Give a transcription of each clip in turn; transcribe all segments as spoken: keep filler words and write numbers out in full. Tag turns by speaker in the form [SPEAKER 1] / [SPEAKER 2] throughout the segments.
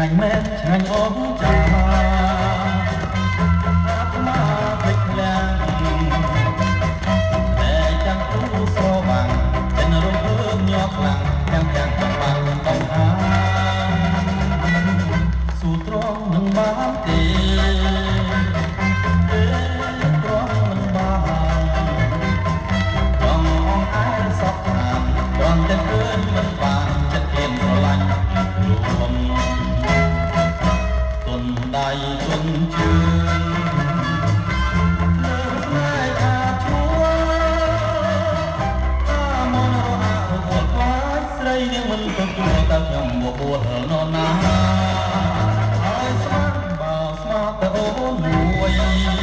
[SPEAKER 1] ងាញ់មែនឆ្ងាញ់អងចាអាត្មាភ្លេចភ្លាំងតែចាំគ្រូស្រវាំងចិនរំភើបញាប់ខ្លាំងទាំងទាំងកំបាំងកំហាស៊ូត្រង់នឹងបានទេត្រង់មិនបានត្រង់អងអាយសពតាមត្រង់តែឃើញមិនបានចិត្តអៀនស្រឡាញ់រួមទុនដៃទុនជើងលើស្នេហ៍ថាឈួអាមនរអាអវល់ខ្លាចស្រីនាងមិនទទួលតែខ្ញុំបបួលនរណាហើយស្មាត់បើស្មាត់តែអូនមួយ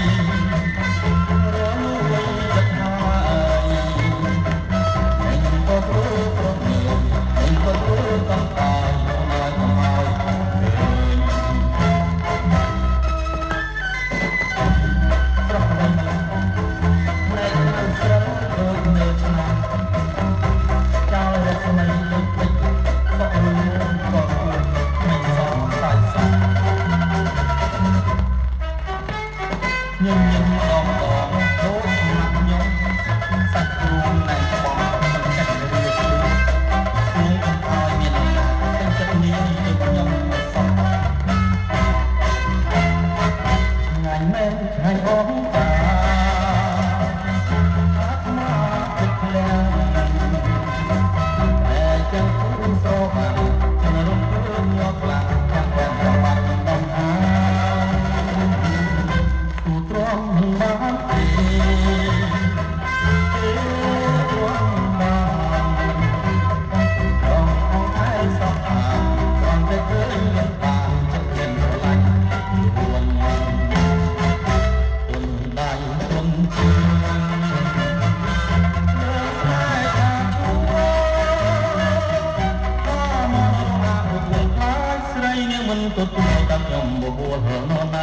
[SPEAKER 1] រលួយចិត្តហើយមិនក៏ព្រោះព្រោះនេះមិនក៏ព្រោះកំតាយឲ្យកំហើយប្រកបនៅនៅស្រស់ដូចនៅឆ្នាំចោលរស្មីលើពេជ្រសក់រួមក៏មិនសងសាយសាញញញម្ដងម្ដងដូចស្មាត់ខ្ញុំសាច់គ្រួណែនបងទឹកចិត្តរឿយស្រួលស្រួលកំឲ្យមានអំណាចទាំងចិត្តនាងដូចខ្ញុំសោះឆ្ងាញ់មែនឆ្ងាញ់អងតាអាត្មាភ្លេចភ្លាំងតែចាំគ្រូស្រវាំងចិនរំភើបញាប់ខ្លាំងទាំងទាំងកំបាំងកំហាស៊ូត្រង់មិនបានទេត្រង់បានត្រង់អងអាយសពតាមត្រង់តែឃើញមិនបានចិត្តមានស្រឡាញ់រួមទុនដៃទុនជើងលើស្នេហ៍ថាឈួអាមនរអាអវល់ខ្លាចស្រីនាងមិនទទួលតែខ្ញុំបបួលនរណា